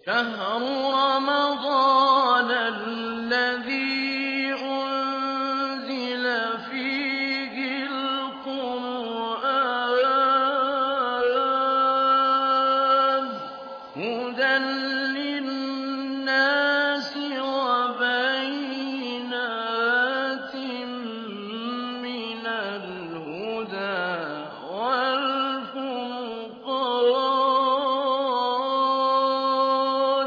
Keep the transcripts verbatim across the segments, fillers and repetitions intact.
شهر رمضان الذي أنزل فيه القرآن هدى للناس وبينات من الهدى والفرقان.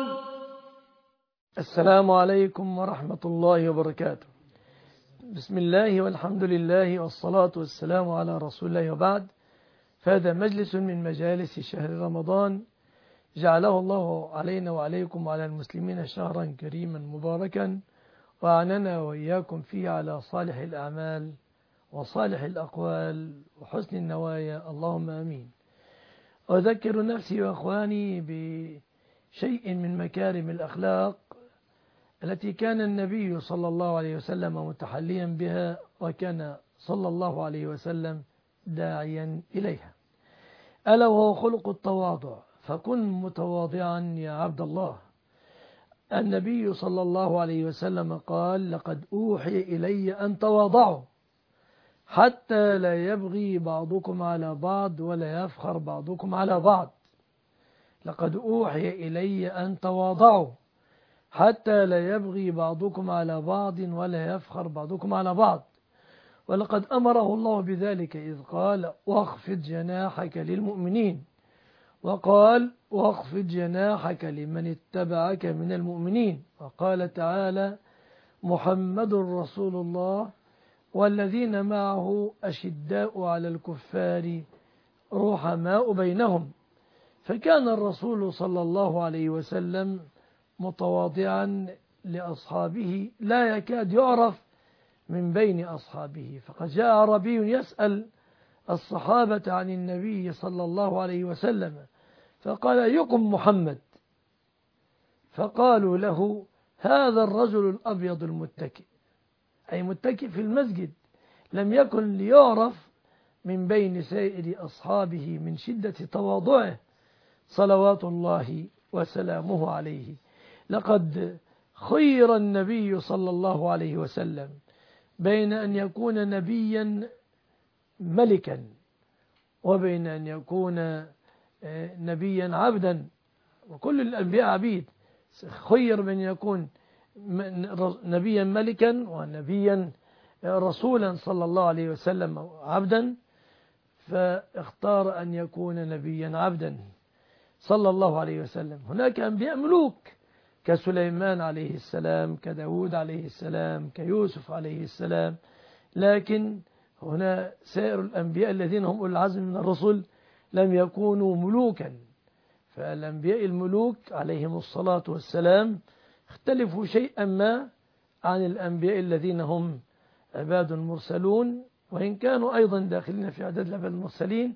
السلام عليكم ورحمة الله وبركاته. بسم الله والحمد لله والصلاة والسلام على رسول الله، وبعد، فهذا مجلس من مجالس شهر رمضان جعله الله علينا وعليكم وعلى المسلمين شهرا كريما مباركا، وأعننا وإياكم فيه على صالح الأعمال وصالح الأقوال وحسن النوايا، اللهم آمين. أذكر نفسي وأخواني بشيء من مكارم الأخلاق التي كان النبي صلى الله عليه وسلم متحليا بها، وكان صلى الله عليه وسلم داعيا إليها، ألا وهو خلق التواضع. فكن متواضعا يا عبد الله. النبي صلى الله عليه وسلم قال: لقد أوحي إلي أن تواضعوا حتى لا يبغي بعضكم على بعض ولا يفخر بعضكم على بعض. لقد أوحي إلي أن تواضعوا حتى لا يبغي بعضكم على بعض ولا يفخر بعضكم على بعض. ولقد أمره الله بذلك إذ قال: واخفض جناحك للمؤمنين، وقال: واخفض جناحك لمن اتبعك من المؤمنين. وقال تعالى: محمد رسول الله والذين معه أشداء على الكفار رحماء بينهم. فكان الرسول صلى الله عليه وسلم متواضعا لأصحابه لا يكاد يعرف من بين أصحابه. فقد جاء عربي يسأل الصحابة عن النبي صلى الله عليه وسلم فقال: أيكم محمد؟ فقالوا له: هذا الرجل الأبيض المتكئ، أي متكئ في المسجد. لم يكن ليعرف من بين سائر أصحابه من شدة تواضعه صلوات الله وسلامه عليه. لقد خير النبي صلى الله عليه وسلم بين أن يكون نبيا ملكا وبين أن يكون نبيا عبدا، وكل الأنبياء عبيد. خير بين يكون نبيا ملكا ونبيا رسولا صلى الله عليه وسلم عبدا، فاختار أن يكون نبيا عبدا صلى الله عليه وسلم. هناك أنبياء ملوك كسليمان عليه السلام، كداود عليه السلام، كيوسف عليه السلام، لكن هنا سائر الأنبياء الذين هم أولي العزم من الرسل لم يكونوا ملوكا. فالأنبياء الملوك عليهم الصلاة والسلام اختلفوا شيئا ما عن الأنبياء الذين هم عباد مرسلون، وإن كانوا أيضا داخلين في عدد الأنبياء المرسلين.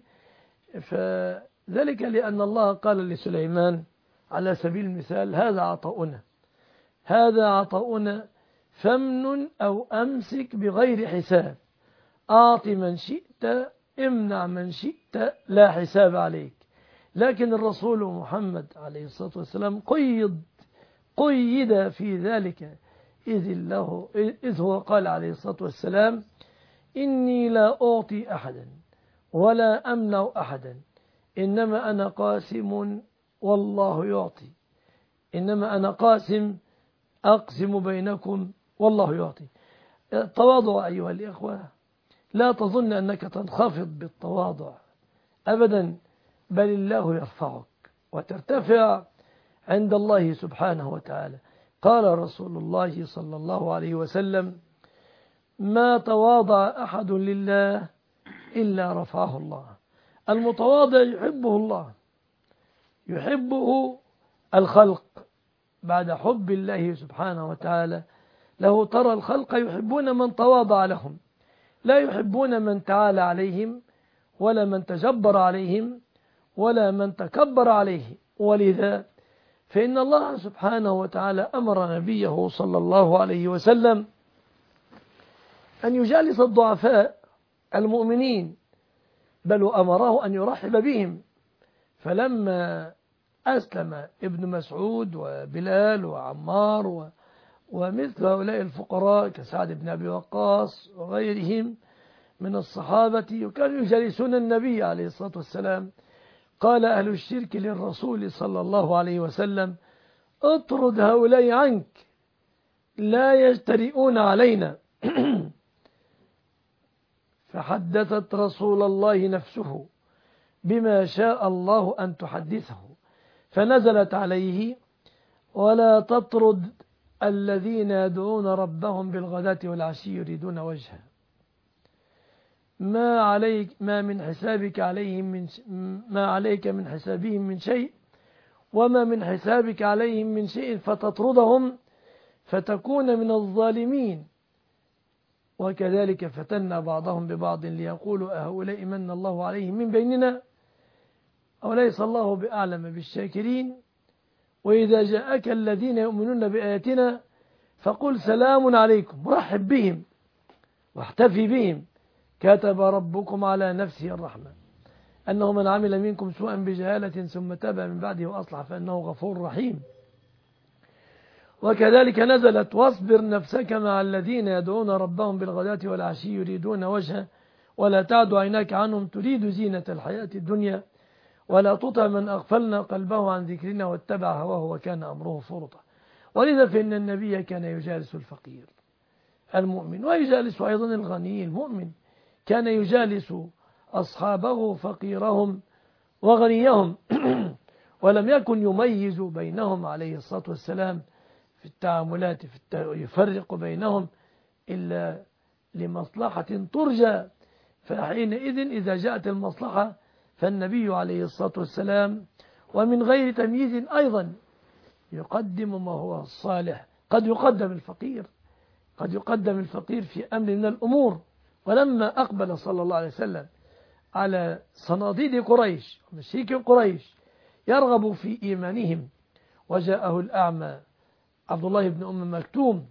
فذلك لأن الله قال لسليمان على سبيل المثال: هذا عطاؤنا هذا عطاؤنا فامنن أو أمسك بغير حساب، أعط من شئت امنع من شئت لا حساب عليك. لكن الرسول محمد عليه الصلاة والسلام قيد قيد في ذلك، إذ, له إذ هو قال عليه الصلاة والسلام: إني لا أعطي أحدا ولا أمنع أحدا، إنما أنا قاسم والله يعطي. إنما أنا قاسم أقسم بينكم والله يعطي. التواضع أيها الإخوة، لا تظن أنك تنخفض بالتواضع أبدا، بل الله يرفعك وترتفع عند الله سبحانه وتعالى. قال رسول الله صلى الله عليه وسلم: ما تواضع أحد لله إلا رفعه الله. المتواضع يحبه الله، يحبه الخلق بعد حب الله سبحانه وتعالى له. ترى الخلق يحبون من تواضع لهم، لا يحبون من تعالى عليهم ولا من تجبر عليهم ولا من تكبر عليه. ولذا فإن الله سبحانه وتعالى أمر نبيه صلى الله عليه وسلم أن يجالس الضعفاء المؤمنين، بل أمره أن يرحب بهم. فلما أسلم ابن مسعود وبلال وعمار و ومثل هؤلاء الفقراء كسعد بن أبي وقاص وغيرهم من الصحابة وكانوا يجالسون النبي عليه الصلاة والسلام. قال أهل الشرك للرسول صلى الله عليه وسلم: اطرد هؤلاء عنك لا يجترئون علينا. فحدثت رسول الله نفسه بما شاء الله أن تحدثه، فنزلت عليه: ولا تطرد الذين يدعون ربهم بالغداة والعشي يريدون وجهه ما عليك ما من حسابك عليهم من ما عليك من حسابهم من شيء وما من حسابك عليهم من شيء فتطردهم فتكون من الظالمين. وكذلك فتنا بعضهم ببعض ليقولوا أهؤلاء من الله عليهم من بيننا أوليس الله بأعلم بالشاكرين. وإذا جاءك الذين يؤمنون بآياتنا فقل سلام عليكم، رحب بهم واحتفي بهم، كتب ربكم على نفسه الرحمة أنه من عمل منكم سوءا بجهالة ثم تاب من بعده وأصلح فإنه غفور رحيم. وكذلك نزلت: واصبر نفسك مع الذين يدعون ربهم بالغداة والعشي يريدون وجهه ولا تعد عيناك عنهم تريد زينة الحياة الدنيا ولا تطع من أغفلنا قلبه عن ذكرنا واتبع هواه وكان أمره فرطا. ولذا فإن النبي كان يجالس الفقير المؤمن ويجالس أيضا الغني المؤمن، كان يجالس أصحابه فقيرهم وغنيهم ولم يكن يميز بينهم عليه الصلاة والسلام في التعاملات، في الت... يفرق بينهم إلا لمصلحة ترجى. فحينئذ إذا جاءت المصلحة فالنبي عليه الصلاة والسلام ومن غير تمييز أيضا يقدم ما هو الصالح. قد يقدم الفقير قد يقدم الفقير في أمر من الأمور. ولما أقبل صلى الله عليه وسلم على صناديد قريش ومشيك قريش يرغب في إيمانهم وجاءه الأعمى عبد الله بن أم مكتوم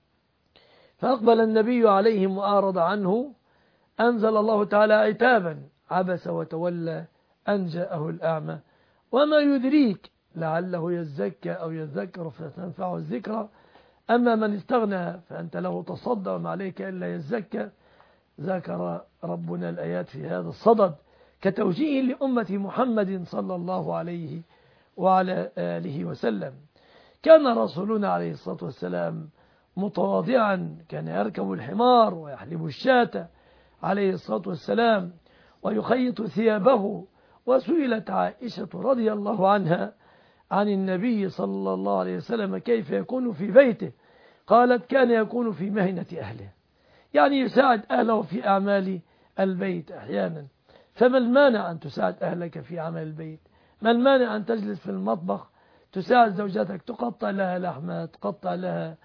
فأقبل النبي عليهم وأعرض عنه، أنزل الله تعالى عتابا: عبس وتولى أن جاءه الأعمى وما يدريك لعله يزكى أو يذكر فتنفعه الذكرى أما من استغنى فأنت له تصدى وما عليك إلا يزكى. ذكر ربنا الآيات في هذا الصدد كتوجيه لأمة محمد صلى الله عليه وعلى آله وسلم. كان رسولنا عليه الصلاة والسلام متواضعا، كان يركب الحمار ويحلب الشاة عليه الصلاة والسلام ويخيط ثيابه. وسئلت عائشة رضي الله عنها عن النبي صلى الله عليه وسلم كيف يكون في بيته، قالت: كان يكون في مهنة أهله، يعني يساعد أهله في أعمال البيت أحيانا. فما المانع أن تساعد أهلك في عمل البيت؟ ما المانع أن تجلس في المطبخ تساعد زوجتك، تقطع لها لحمة، تقطع لها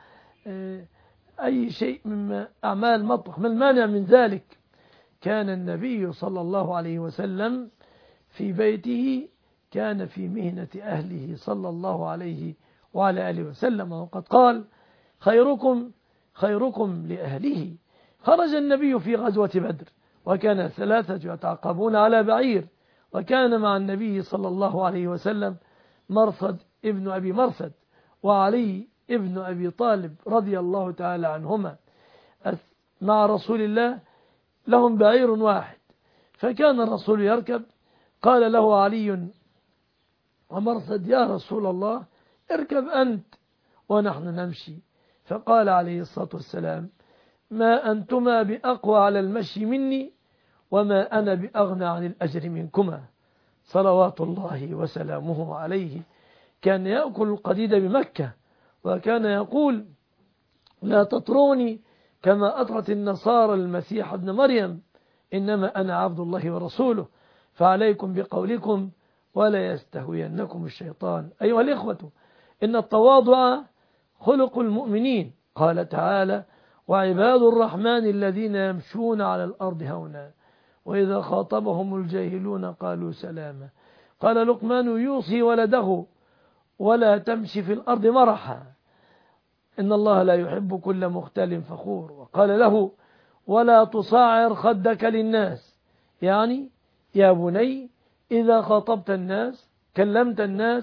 أي شيء من أعمال المطبخ، ما المانع من ذلك؟ كان النبي صلى الله عليه وسلم في بيته كان في مهنة أهله صلى الله عليه وعلى آله وسلم. وقد قال: خيركم خيركم لأهله. خرج النبي في غزوة بدر وكان ثلاثة يتعقبون على بعير، وكان مع النبي صلى الله عليه وسلم مرصد ابن أبي مرصد وعلي ابن أبي طالب رضي الله تعالى عنهما مع رسول الله، لهم بعير واحد. فكان الرسول يركب، قال له علي ومرصد: يا رسول الله اركب أنت ونحن نمشي. فقال عليه الصلاة والسلام: ما أنتما بأقوى على المشي مني وما أنا بأغنى عن الأجر منكما، صلوات الله وسلامه عليه. كان يأكل القديد بمكة وكان يقول: لا تطروني كما أطرت النصارى المسيح ابن مريم، إنما أنا عبد الله ورسوله، فعليكم بقولكم ولا يستهوينكم الشيطان. أيها الإخوة، إن التواضع خلق المؤمنين. قال تعالى: وعباد الرحمن الذين يمشون على الأرض هونا وإذا خاطبهم الجاهلون قالوا سلاما. قال لقمان يوصي ولده: ولا تمشي في الأرض مرحا إن الله لا يحب كل مختال فخور. وقال له: ولا تصعر خدك للناس، يعني يا بني إذا خاطبت الناس كلمت الناس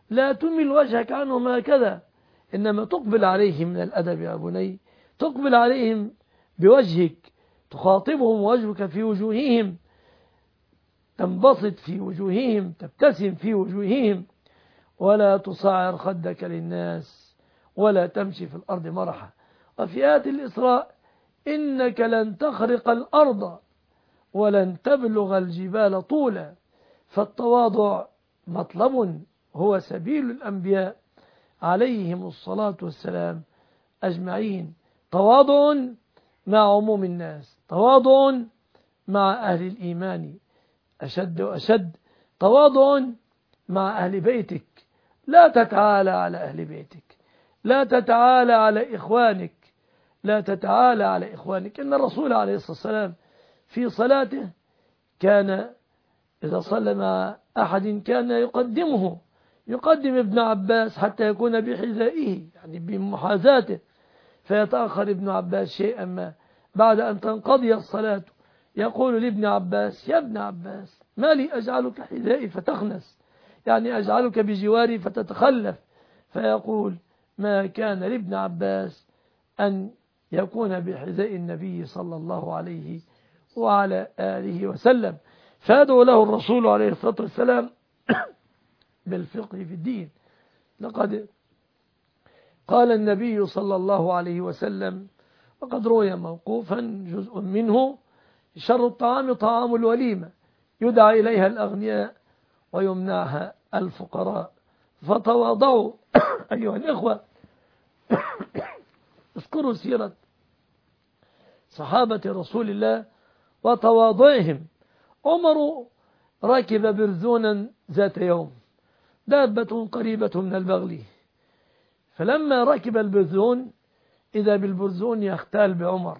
لا تمل وجهك عنهم هكذا، إنما تقبل عليهم من الأدب يا بني، تقبل عليهم بوجهك، تخاطبهم وجهك في وجوههم، تنبسط في وجوههم، تبتسم في وجوههم، ولا تصعر خدك للناس ولا تمشي في الأرض مرحا. وفي آية الإسراء إنك لن تخرق الأرض ولن تبلغ الجبال طولا. فالتواضع مطلب، هو سبيل الأنبياء عليهم الصلاة والسلام أجمعين. تواضع مع عموم الناس، تواضع مع أهل الإيمان أشد وأشد، تواضع مع أهل بيتك، لا تتعالى على أهل بيتك، لا تتعالى على إخوانك، لا تتعالى على إخوانك. إن الرسول عليه الصلاة والسلام في صلاته كان إذا صلى مع أحد كان يقدمه، يقدم ابن عباس حتى يكون بحذائه، يعني بمحاذاته، فيتأخر ابن عباس شيئا ما، بعد أن تنقضي الصلاة يقول لابن عباس: يا ابن عباس ما لي أجعلك حذائي فتخنس، يعني أجعلك بجواري فتتخلف. فيقول: ما كان لابن عباس أن يكون بحذاء النبي صلى الله عليه وعلى آله وسلم. فيدعو له الرسول عليه الصلاة والسلام بالفقه في الدين. لقد قال النبي صلى الله عليه وسلم، وقد روي موقوفا جزء منه: شر الطعام طعام الوليمة يدعى إليها الأغنياء ويمنعها الفقراء. فتواضعوا أيها الإخوة. اذكروا سيرة صحابة رسول الله وتواضعهم. عمر ركب برزونا ذات يوم، دابة قريبة من البغل، فلما ركب البرزون إذا بالبرزون يختال بعمر،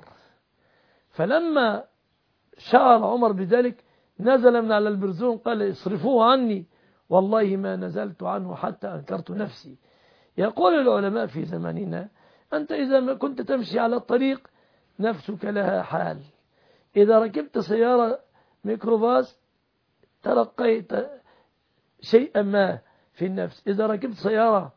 فلما شعر عمر بذلك نزل من على البرزون قال: اصرفوه عني، والله ما نزلت عنه حتى أنكرت نفسي. يقول العلماء في زماننا: أنت إذا ما كنت تمشي على الطريق نفسك لها حال، إذا ركبت سيارة ميكروباص ترقيت شيئا ما في النفس، إذا ركبت سيارة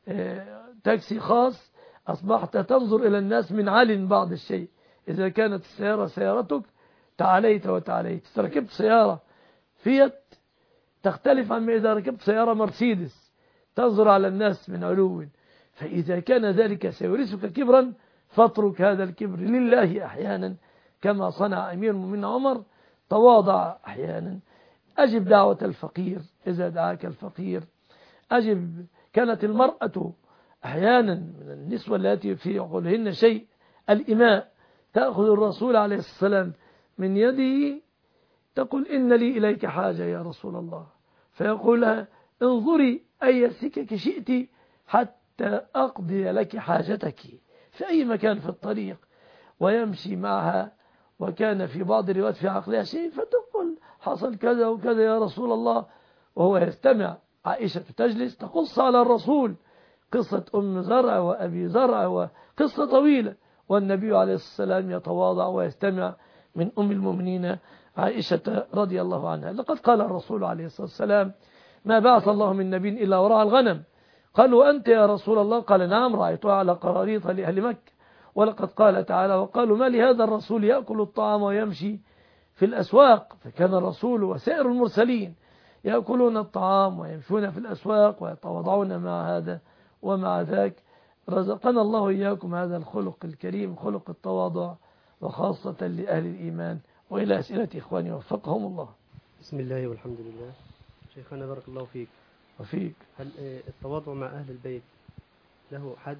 تاكسي خاص أصبحت تنظر إلى الناس من عال بعض الشيء، إذا كانت السيارة سيارتك تعاليت وتعاليت. إذا ركبت سيارة فيات تختلف عن إذا ركبت سيارة مرسيدس تنظر على الناس من علو. فإذا كان ذلك سيورثك كبرا فاترك هذا الكبر لله أحيانا، كما صنع أمير المؤمنين عمر، تواضع أحيانا. أجب دعوة الفقير إذا دعاك الفقير، أجب. كانت المرأة أحيانا من النسوة التي في عقولهن شيء، الإماء، تأخذ الرسول عليه السلام من يده تقول: إن لي إليك حاجة يا رسول الله، فيقول لها: انظري أي سكك شئت حتى أقضي لك حاجتك في أي مكان في الطريق، ويمشي معها. وكان في بعض الروايات في عقلها شيء فتقول: حصل كذا وكذا يا رسول الله، وهو يستمع. عائشة تجلس تقص على الرسول قصة أم زرع وأبي زرع وقصة طويلة، والنبي عليه الصلاة والسلام يتواضع ويستمع من أم المؤمنين عائشة رضي الله عنها. لقد قال الرسول عليه الصلاة والسلام: ما بعث الله من نبي إلا ورعى الغنم. قالوا: أنت يا رسول الله؟ قال: نعم، رأيتها على قراريط لأهل مكة. ولقد قال تعالى: وقالوا ما لهذا الرسول يأكل الطعام ويمشي في الأسواق. فكان الرسول وسائر المرسلين يأكلون الطعام ويمشون في الأسواق ويتواضعون مع هذا ومع ذاك. رزقنا الله إياكم هذا الخلق الكريم، خلق التواضع، وخاصة لأهل الإيمان. وإلى أسئلة إخواني وفقهم الله. بسم الله والحمد لله. شيخنا بارك الله فيك وفيك. هل التواضع مع أهل البيت له حد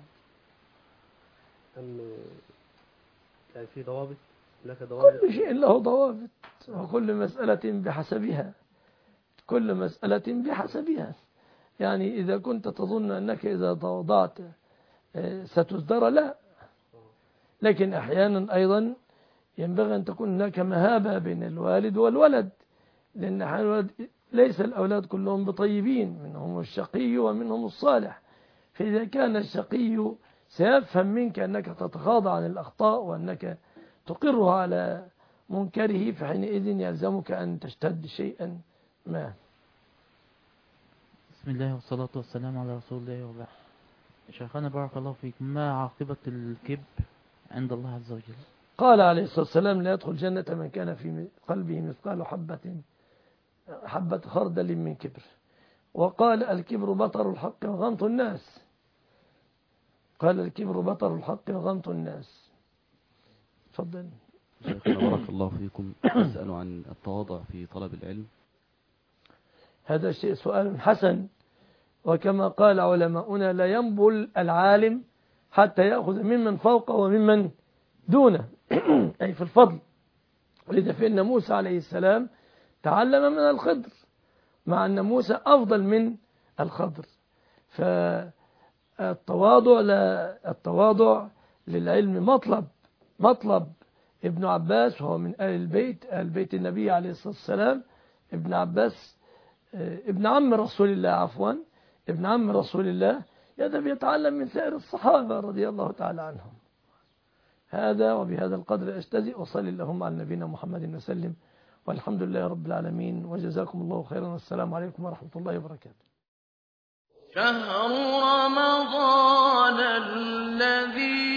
أم يعني في ضوابط؟ لك ضوابط؟ كل شيء له ضوابط، وكل مسألة بحسبها، كل مسألة بحسبها. يعني إذا كنت تظن أنك إذا تواضعت ستزدر، لا، لكن أحيانا أيضا ينبغي أن تكون هناك مهابة بين الوالد والولد، لأن الولد ليس الأولاد كلهم بطيبين، منهم الشقي ومنهم الصالح. فإذا كان الشقي سيفهم منك أنك تتغاضى عن الأخطاء وأنك تقرها على منكره، فحينئذ يلزمك أن تشتد شيئا ما. بسم الله والصلاة والسلام على رسول الله وبعد. شيخنا بارك الله فيك، ما عاقبة الكبر عند الله عز وجل؟ قال عليه الصلاة والسلام لا يدخل جنة من كان في قلبه مثقال حبة حبة خردل من كبر. وقال الكبر بطر الحق وغمط الناس. قال الكبر بطر الحق وغمط الناس. تفضل. شيخنا بارك الله فيكم، أسأل عن التواضع في طلب العلم. هذا شيء سؤال حسن، وكما قال علماؤنا لا ينبل العالم حتى يأخذ ممن فوقه وممن دونه أي في الفضل. ولذا فإن موسى عليه السلام تعلم من الخضر، مع أن موسى أفضل من الخضر. فالتواضع لا التواضع للعلم مطلب مطلب ابن عباس، وهو من آل البيت آل بيت النبي عليه الصلاة والسلام. ابن عباس ابن عم رسول الله عفوا ابن عم رسول الله يذهب يتعلم من سائر الصحابة رضي الله تعالى عنهم. هذا وبهذا القدر أجتزئ، وصلي اللهم على نبينا محمد وسلم، والحمد لله رب العالمين، وجزاكم الله خيرا، والسلام عليكم ورحمة الله وبركاته. شهر رمضان الذي